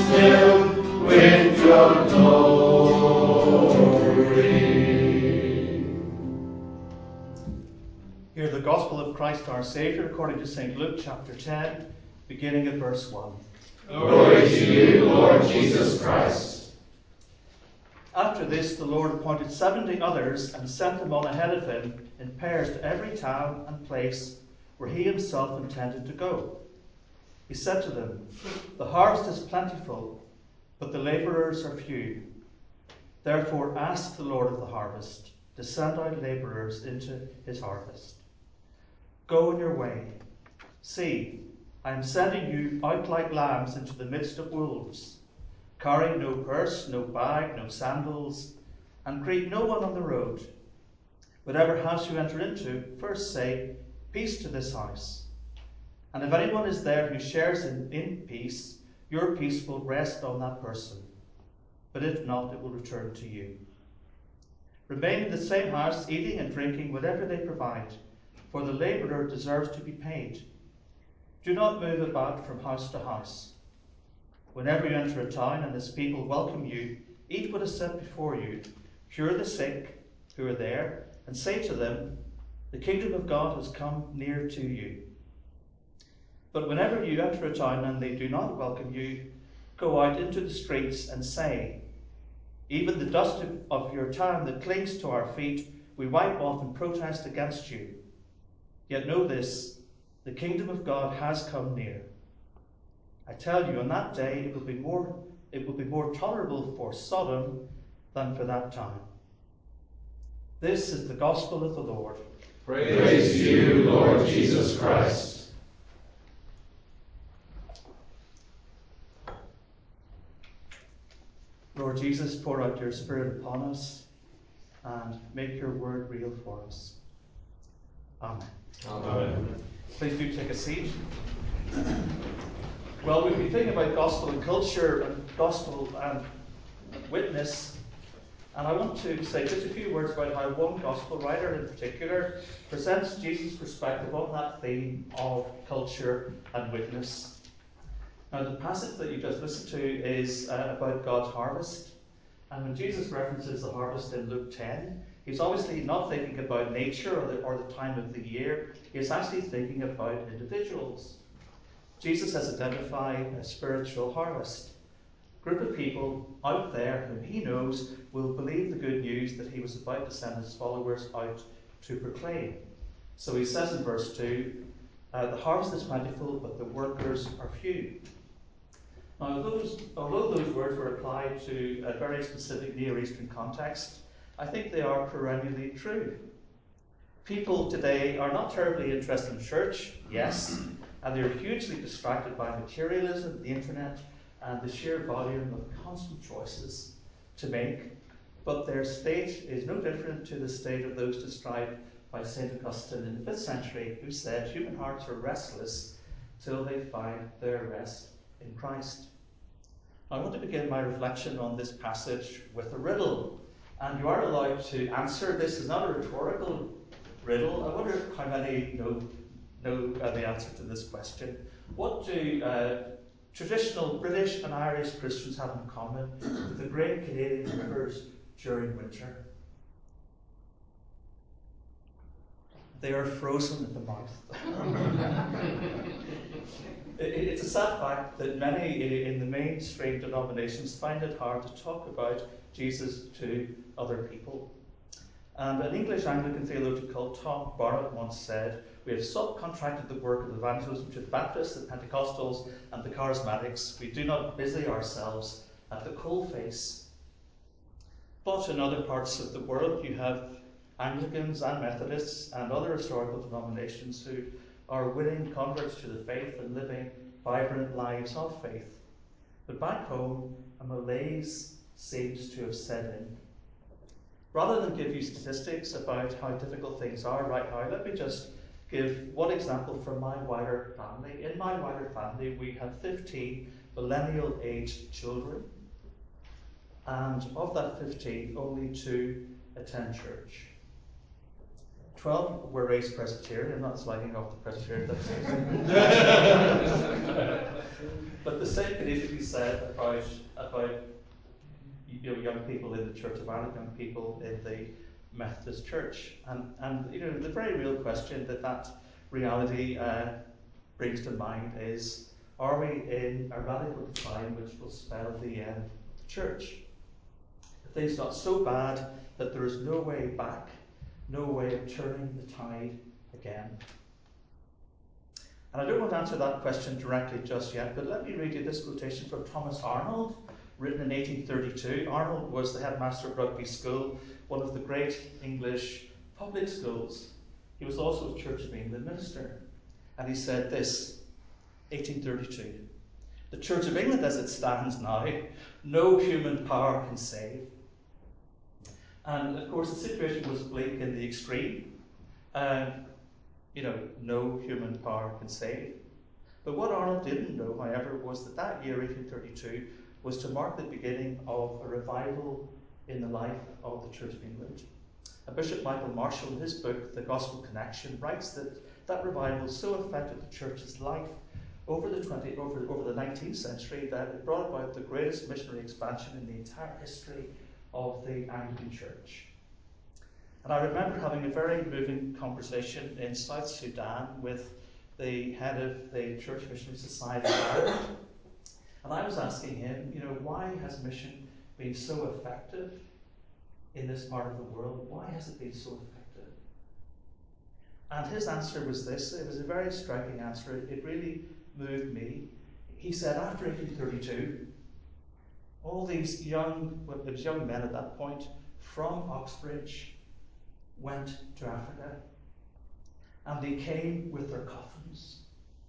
filled with your glory. Hear the Gospel of Christ our Saviour according to St. Luke chapter 10, beginning at verse 1. Glory to you, Lord Jesus Christ. After this, the Lord appointed 70 others and sent them on ahead of him in pairs to every town and place where he himself intended to go. He said to them, "The harvest is plentiful, but the labourers are few. Therefore ask the Lord of the harvest to send out labourers into his harvest. Go on your way. See, I am sending you out like lambs into the midst of wolves. Carry no purse, no bag, no sandals, and greet no one on the road. Whatever house you enter into, first say, 'Peace to this house.' And if anyone is there who shares in peace, your peace will rest on that person. But if not, it will return to you. Remain in the same house, eating and drinking whatever they provide, for the labourer deserves to be paid. Do not move about from house to house. Whenever you enter a town and its people welcome you, eat what is set before you, cure the sick who are there, and say to them, 'The kingdom of God has come near to you.' But whenever you enter a town and they do not welcome you, go out into the streets and say, 'Even the dust of your town that clings to our feet, we wipe off in protest against you. Yet know this, the kingdom of God has come near.' I tell you, on that day it will be more tolerable for Sodom than for that town." This is the gospel of the Lord. Praise to you, Lord Jesus Christ. Lord Jesus, pour out your Spirit upon us and make your word real for us. Amen. Amen. Please do take a seat. Well, we'll be thinking about gospel and culture and gospel and witness. And I want to say just a few words about how one gospel writer in particular presents Jesus' perspective on that theme of culture and witness. Now, the passage that you just listened to is about God's harvest. And when Jesus references the harvest in Luke 10, he's obviously not thinking about nature or the time of the year. He's actually thinking about individuals. Jesus has identified a spiritual harvest. A group of people out there whom he knows will believe the good news that he was about to send his followers out to proclaim. So he says in verse 2, "The harvest is plentiful, but the workers are few." Now, although those words were applied to a very specific Near Eastern context, I think they are perennially true. People today are not terribly interested in church, yes, and they're hugely distracted by materialism, the internet, and the sheer volume of constant choices to make. But their state is no different to the state of those described by St. Augustine in the 5th century, who said human hearts are restless till they find their rest in Christ. I want to begin my reflection on this passage with a riddle, and you are allowed to answer. This is not a rhetorical riddle. I wonder how many know the answer to this question. What do traditional British and Irish Christians have in common with the great Canadian rivers during winter? They are frozen at the mouth. It's a sad fact that many in the mainstream denominations find it hard to talk about Jesus to other people. And an English Anglican theologian called Tom Barnett once said, "We have subcontracted the work of evangelism to the Baptists, the Pentecostals, and the Charismatics. We do not busy ourselves at the coalface." But in other parts of the world, you have Anglicans and Methodists and other historical denominations who are winning converts to the faith and living vibrant lives of faith. But back home, a malaise seems to have set in. Rather than give you statistics about how difficult things are right now, let me just give one example from my wider family. In my wider family, we have 15 millennial-aged children, and of that 15, only 2 attend church. 12 were raised Presbyterian. I'm not slagging off the Presbyterian. But the same could easily be said about young people in the Church of Ireland, young people in the Methodist Church. And the very real question that reality brings to mind is, are we in a radical decline which will spell the end of the church? If things got so bad that there is no way back, no way of turning the tide again. And I don't want to answer that question directly just yet, but let me read you this quotation from Thomas Arnold, written in 1832. Arnold was the headmaster of Rugby School, one of the great English public schools. He was also a Church of England minister. And he said this, 1832, "The Church of England as it stands now, no human power can save." And of course the situation was bleak in the extreme. No human power can save. But what Arnold didn't know, however, was that year, 1832, was to mark the beginning of a revival in the life of the Church of England. Bishop Michael Marshall, in his book, The Gospel Connection, writes that revival so affected the Church's life over the 19th century that it brought about the greatest missionary expansion in the entire history of the Anglican Church. And I remember having a very moving conversation in South Sudan with the head of the Church Missionary Society of Ireland. And I was asking him, why has mission been so effective in this part of the world? Why has it been so effective? And his answer was this. It was a very striking answer. It really moved me. He said, after 1832, all these young men at that point from Oxbridge went to Africa, and they came with their coffins,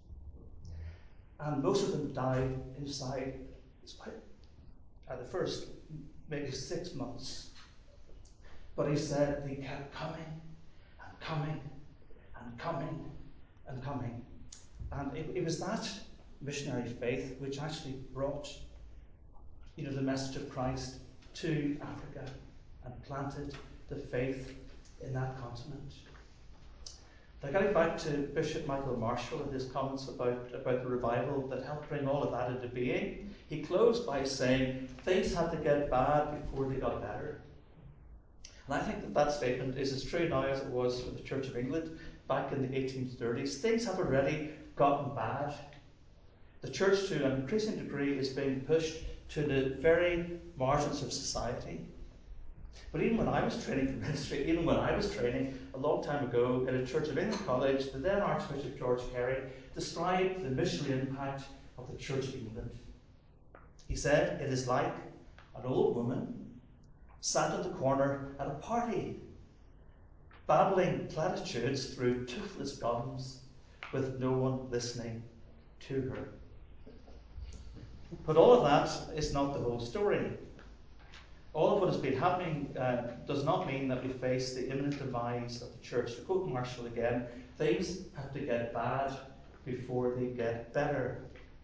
and most of them died inside. It's quite the first maybe 6 months, but he said they kept coming and coming and coming and coming, and it was that missionary faith which actually brought the message of Christ to Africa and planted the faith in that continent. Now, getting back to Bishop Michael Marshall and his comments about the revival that helped bring all of that into being, he closed by saying things had to get bad before they got better. And I think that statement is as true now as it was for the Church of England back in the 1830s. Things have already gotten bad. The church, to an increasing degree, is being pushed to the very margins of society. But even when I was training for ministry, even when I was training a long time ago in a Church of England college, the then Archbishop George Carey described the missionary impact of the Church of England. He said, "It is like an old woman sat in the corner at a party, babbling platitudes through toothless gums with no one listening to her." But all of that is not the whole story. All of what has been happening does not mean that we face the imminent demise of the church. To quote Marshall again, things have to get bad before they get better.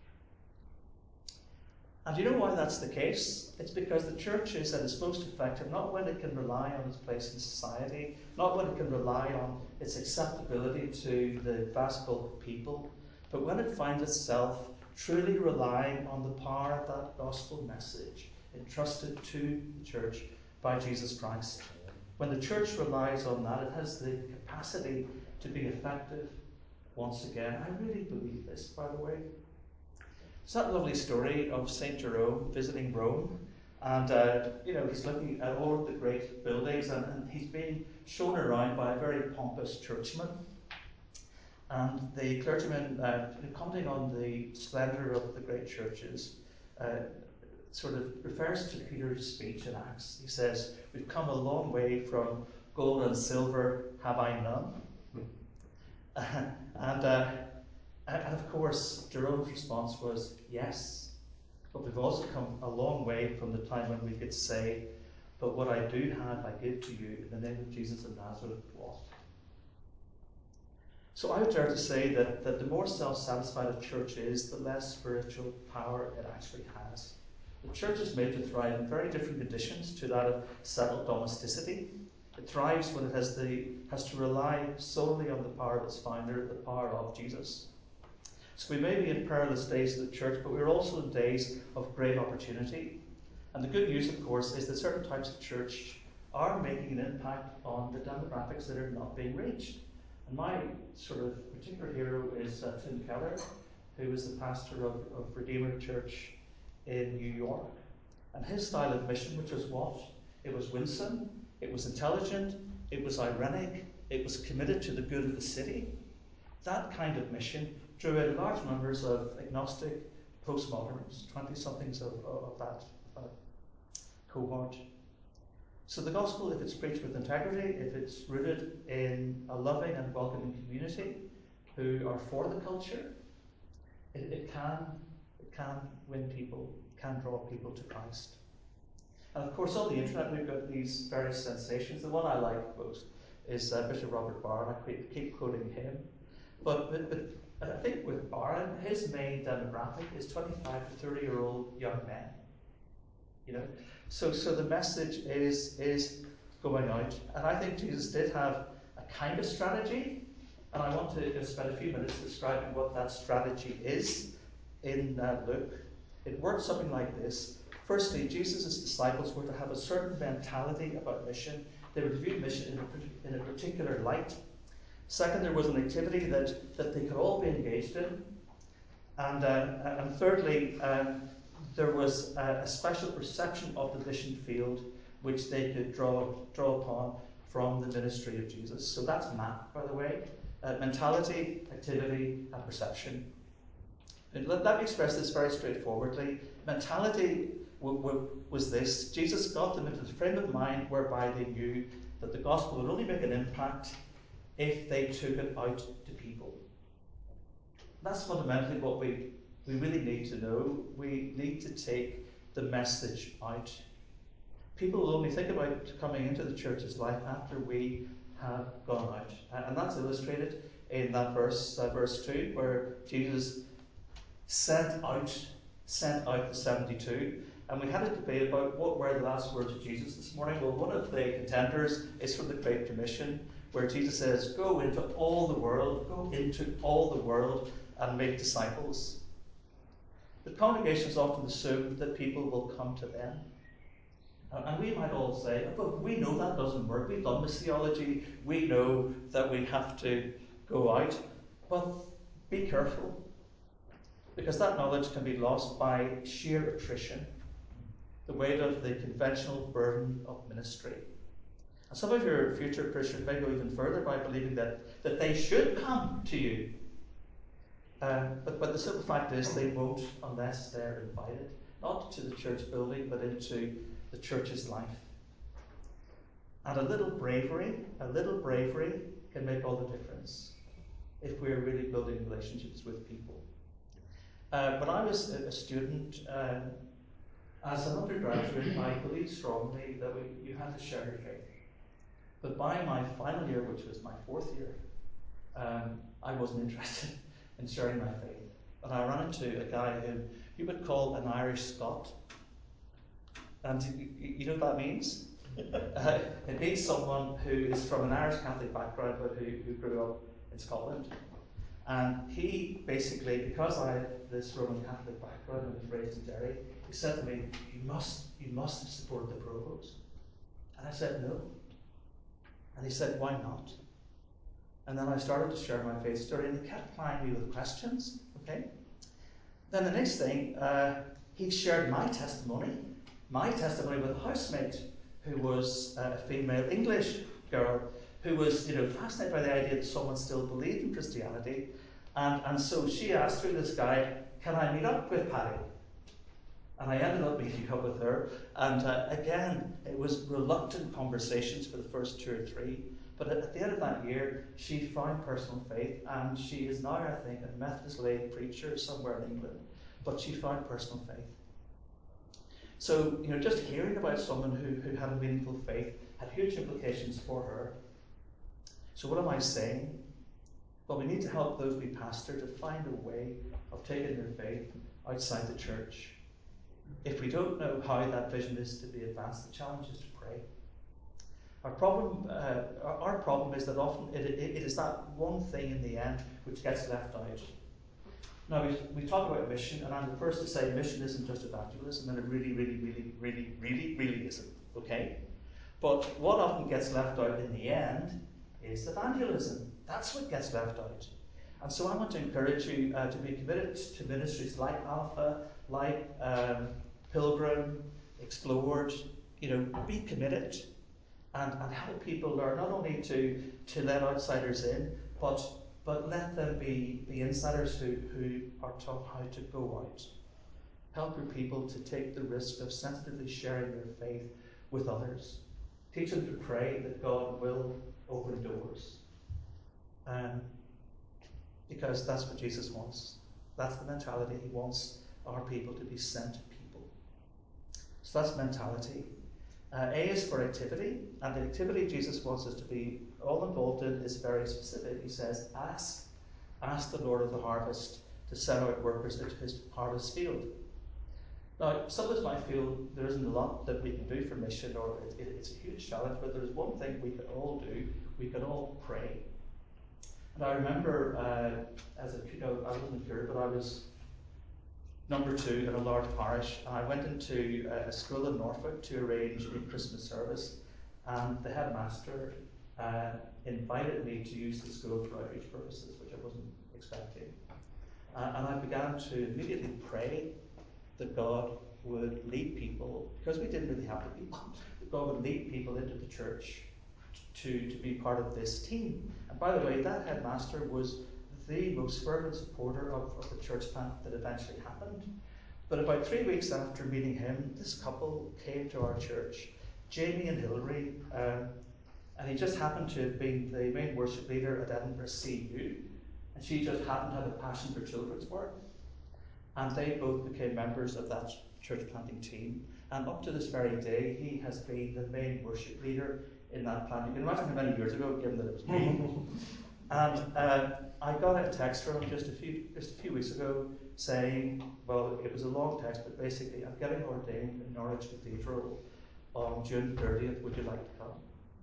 And you know why that's the case? It's because the church is at its most effective not when it can rely on its place in society, not when it can rely on its acceptability to the vast bulk of people, but when it finds itself truly relying on the power of that gospel message entrusted to the church by Jesus Christ. When the church relies on that, it has the capacity to be effective once again. I really believe this, by the way. It's that lovely story of St. Jerome visiting Rome, and he's looking at all of the great buildings, and he's being shown around by a very pompous churchman. And the clergyman, commenting on the splendour of the great churches, sort of refers to Peter's speech in Acts. He says, "We've come a long way from gold and silver, have I none?" And of course, Jerome's response was, "Yes, but we've also come a long way from the time when we could say, 'But what I do have I give to you in the name of Jesus of Nazareth, walk.'" So I would dare to say that the more self-satisfied a church is, the less spiritual power it actually has. The church is made to thrive in very different conditions to that of settled domesticity. It thrives when it has to rely solely on the power of its founder, the power of Jesus. So we may be in perilous days of the church, but we're also in days of great opportunity. And the good news, of course, is that certain types of church are making an impact on the demographics that are not being reached. And my sort of particular hero is Tim Keller, who was the pastor of Redeemer Church in New York. And his style of mission, which was what? It was winsome, it was intelligent, it was ironic, it was committed to the good of the city. That kind of mission drew in large numbers of agnostic postmoderns, 20-somethings of that cohort. So the gospel, if it's preached with integrity, if it's rooted in a loving and welcoming community who are for the culture, it can win people, can draw people to Christ. And of course, on the internet, we've got these various sensations. The one I like most is Bishop Robert Barron. I keep quoting him. But I think with Barron, his main demographic is 25 to 30-year-old young men. You know, so the message is going out, and I think Jesus did have a kind of strategy, and I want to spend a few minutes describing what that strategy is in Luke. It worked something like this. Firstly, Jesus' disciples were to have a certain mentality about mission. They would view mission in a particular light. Second, there was an activity that they could all be engaged in. And thirdly, there was a special perception of the mission field which they could draw upon from the ministry of Jesus. So that's MAP, by the way. Mentality, activity, and perception. And let me express this very straightforwardly. Mentality was this: Jesus got them into the frame of mind whereby they knew that the gospel would only make an impact if they took it out to people. That's fundamentally what we really need to know. We need to take the message out. People will only think about coming into the church's life after we have gone out. And that's illustrated in that verse 2, where Jesus sent out the 72. And we had a debate about what were the last words of Jesus this morning. Well, one of the contenders is from the Great Commission, where Jesus says, go into all the world and make disciples. The congregations often assume that people will come to them. And we might all say, but we know that doesn't work. We've done missiology. We know that we have to go out. But be careful, because that knowledge can be lost by sheer attrition, the weight of the conventional burden of ministry. And some of your future Christians may go even further by believing that they should come to you. But the simple fact is they won't unless they're invited, not to the church building, but into the church's life. And a little bravery can make all the difference if we're really building relationships with people. When I was a student, as an undergraduate, I believed strongly that you had to share your faith. But by my final year, which was my fourth year, I wasn't interested in sharing my faith. And I ran into a guy who you would call an Irish Scot. And you know what that means? It means someone who is from an Irish Catholic background but who grew up in Scotland. And he basically, because I had this Roman Catholic background and was raised in Derry, he said to me, you must support the Provost. And I said no. And he said, why not? And then I started to share my faith story, and he kept plying me with questions. Okay. Then the next thing, he shared my testimony with a housemate who was a female English girl who was, fascinated by the idea that someone still believed in Christianity. And so she asked through this guy, can I meet up with Patty? And I ended up meeting up with her. And again, it was reluctant conversations for the first 2 or 3. But at the end of that year, she found personal faith, and she is now, I think, a Methodist lay preacher somewhere in England. But she found personal faith. So, just hearing about someone who had a meaningful faith had huge implications for her. So what am I saying? Well, we need to help those we pastor to find a way of taking their faith outside the church. If we don't know how that vision is to be advanced, the challenge is to pray. Our problem is that often it is that one thing in the end which gets left out. Now, we talk about mission, and I'm the first to say mission isn't just evangelism, and it really isn't, okay? But what often gets left out in the end is evangelism. That's what gets left out. And so I want to encourage you to be committed to ministries like Alpha, like Pilgrim, Explored. Be committed and help people learn not only to let outsiders in, but let them be the insiders who are taught how to go out. Help your people to take the risk of sensitively sharing their faith with others. Teach them to pray that God will open doors. Because that's what Jesus wants. That's the mentality. He wants our people to be sent people. So that's mentality. A is for activity, and the activity Jesus wants us to be all involved in is very specific. He says, ask the Lord of the harvest to send out workers into his harvest field. Now, some of us might feel there isn't a lot that we can do for mission, or it's a huge challenge, but there's one thing we can all do. We can all pray. And I remember, I wasn't a curate, but I was number 2 in a large parish, and I went into a school in Norfolk to arrange a Christmas service, and the headmaster invited me to use the school for outreach purposes, which I wasn't expecting. And I began to immediately pray that God would lead people, because we didn't really have the people, that God would lead people into the church to be part of this team. And by the way, that headmaster was the most fervent supporter of the church plant that eventually happened. But about 3 weeks after meeting him, this couple came to our church, Jamie and Hilary, and he just happened to have been the main worship leader at Edinburgh CU, and she just happened to have a passion for children's work. And they both became members of that church planting team. And up to this very day, he has been the main worship leader in that plant. You can imagine how many years ago, given that it was me. And I got a text from him just a few weeks ago saying, well, it was a long text, but basically, I'm getting ordained in Norwich Cathedral on June 30th. Would you like to come?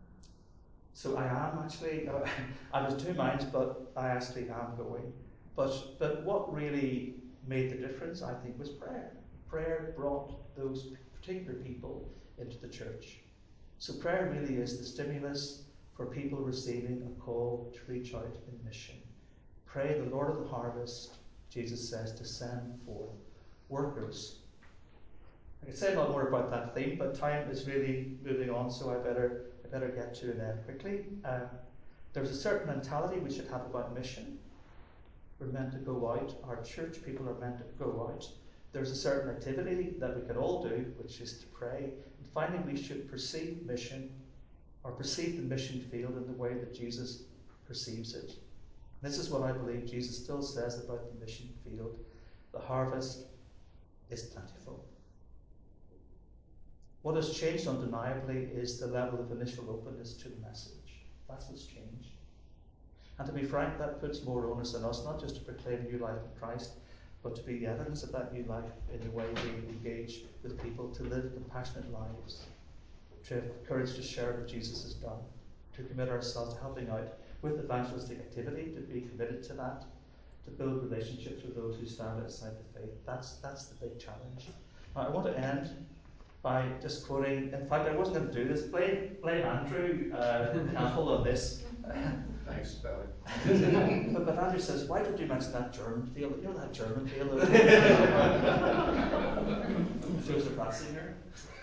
So I am actually. I was 2 minds, but I actually am going. But what really made the difference, I think, was prayer. Prayer brought those particular people into the church. So prayer really is the stimulus for people receiving a call to reach out in mission. Pray the Lord of the harvest, Jesus says, to send forth workers. I could say a lot more about that theme, but time is really moving on, so I better get to an end quickly. There's a certain mentality we should have about mission. We're meant to go out. Our church people are meant to go out. There's a certain activity that we can all do, which is to pray. And finally, we should perceive mission, or perceive the mission field in the way that Jesus perceives it. This is what I believe Jesus still says about the mission field. The harvest is plentiful. What has changed undeniably is the level of initial openness to the message. That's what's changed. And to be frank, that puts more onus on us, not just to proclaim new life in Christ, but to be the evidence of that new life in the way we engage with people, to live compassionate lives, to have courage to share what Jesus has done, to commit ourselves to helping out with evangelistic activity, to be committed to that, to build relationships with those who stand outside the faith. That's the big challenge. Now, I want to end by just quoting, in fact, I wasn't going to do this. Blame Andrew Campbell on this. Thanks, Billy. But Andrew says, why did you mention that German field? You know that German field? Joseph Ratzinger.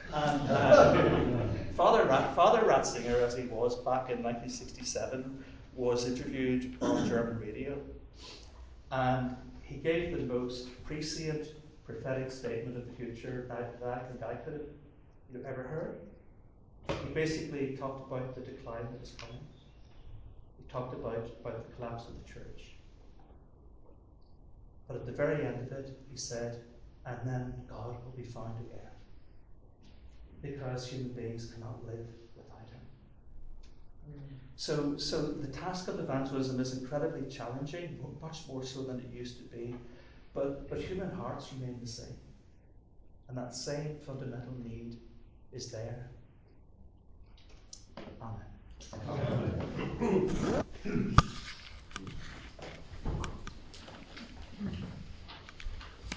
And Father Ratzinger, as he was back in 1967, was interviewed on German radio. And he gave the most prescient, prophetic statement of the future that I think I could have ever heard. He basically talked about the decline that was coming. He talked about the collapse of the church. But at the very end of it, he said, and then God will be found again. Because human beings cannot live without him. So the task of evangelism is incredibly challenging, much more so than it used to be. But human hearts remain the same. And that same fundamental need is there. Amen.